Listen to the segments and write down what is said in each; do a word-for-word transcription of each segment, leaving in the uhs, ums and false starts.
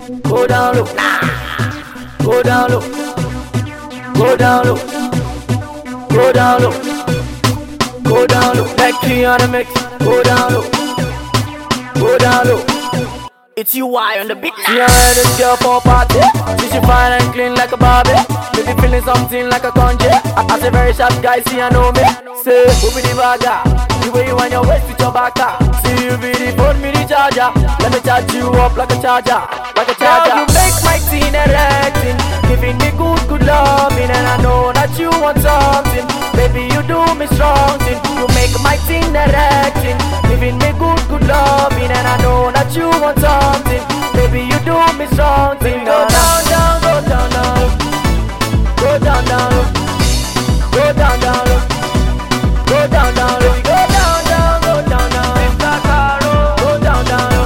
Go down low, go down low, go down low, go down low, go down low. Like key on the mix, go down low, go down low. It's U I on the beat. See, I heard this girl for a party. See, she fine and clean like a Barbie. Maybe feeling something like a conjure. I, I say very sharp guy, see I know me. Say, who be the bagger? The way you want your waist with your back. See, you be the phone, me the charger. Let me charge you up like a charger, like a charger. Girl, you make my teen erecting, giving me good, good loving, and I know that you want something. Baby, you do me strong thing. You make my teen erecting, giving me good, good loving, and I know that you want something. Baby, you do me something. Go down, down, go down, down, go down, down, go down, down, go down, down, go down, down, go down, down, go down, down, go down,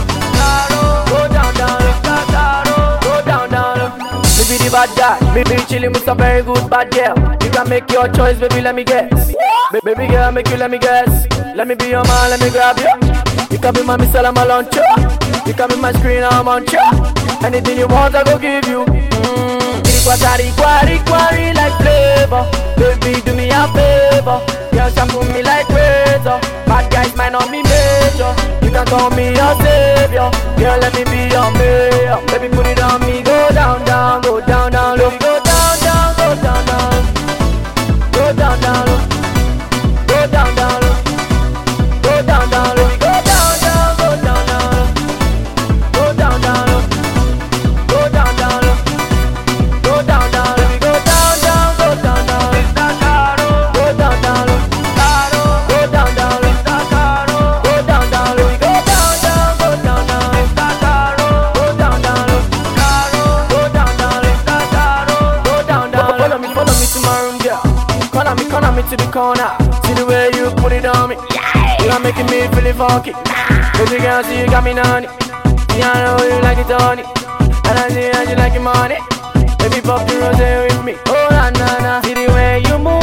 down, go down, down. Me be the bad guy, me be chillin' with a very good bad girl. You can make your choice, baby, let me guess. Baby girl, make you let me guess. Let me be your man, let me grab you. You can be my missile, I'm a launcher. You can be my screen, I'm on you. Anything you want, I go give you. Mmm, riqua, riqua, riqua, like flavor. Baby, do me a favor. Girl, shampoo me like razor. Bad guys might not be major. You can call me your savior. Girl, let me be your mayor. Baby, put it on me, go down, down, go down, down, low. Go down, down, go down, down, go down, down, low. Go down, down, low. Go down, down, low. Go down, down, go down, down, low. Go down, down, low. Go down, down, low. Go down, down, low. Go down, down, go down, down. Go down, down, low. Go down, down, low. Go down, down, low. Go down, down, go down, down. Go down, down, low. Go down, down, low. Go down, down. Follow me, follow me to my room, girl. Corner me, corner me to the corner. See the way you put it on me. You are making me feeling funky. Baby girl, see you got me on it. Yeah, I know you like it, honey. And I see that you like it, money. Baby, pop the rose with me. Oh, na, na, na. See the way you move.